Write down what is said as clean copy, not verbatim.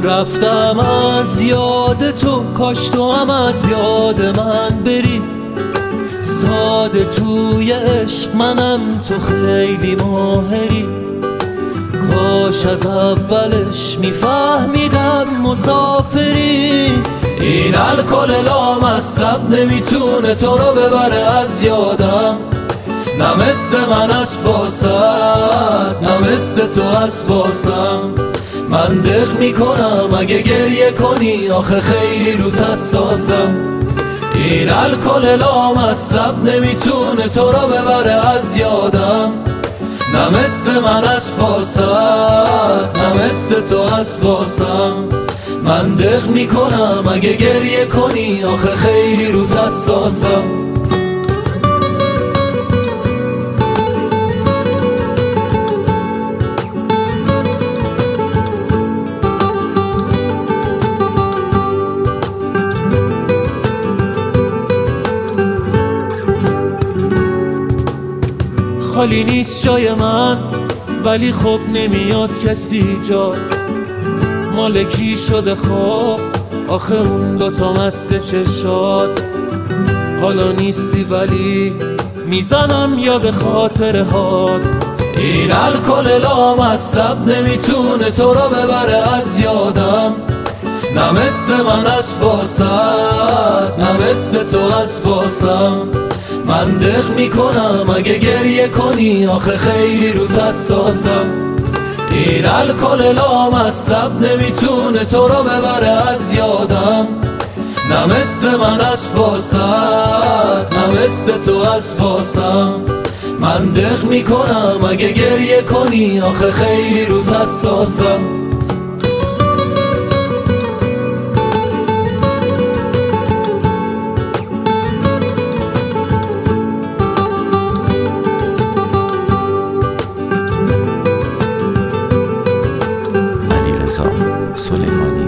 رفتم از یاد تو، کاش تو هم از یاد من بری. ساده توی عشق منم، تو خیلی ماهری. کاش از اولش میفهمیدم مسافری. این الکل لامصب نمیتونه تو رو ببره از یادم. نه مثل من از واسط، نه مثل تو از واسم. من دق میکنم اگه گریه کنی، آخه خیلی روت حساسم. این الکل لامصب نمیتونه تو رو ببره از یادم. نه مثل من از واسط، نه مثل تو از واسم. من دق میکنم اگه گریه کنی، آخه خیلی روت حساسم. خالی نیست جای من، ولی خب نمیاد کسی جات. مالکی شده خواب، آخه اون دوتا مست چشات. حالا نیستی ولی میزنم یاد خاطره هات. این الکل لامصب نمیتونه تو رو ببره از یادم. نه مثل من از واسط، نه مثل تو از واسم. من دق میکنم اگه گریه کنی، آخه خیلی روت حساسم. این الکل لامصب نمیتونه تو رو ببره از یادم. نه مثل من از واسط، نه مثل تو از واسم. من دق میکنم اگه گریه کنی، آخه خیلی روت حساسم. سلیمانی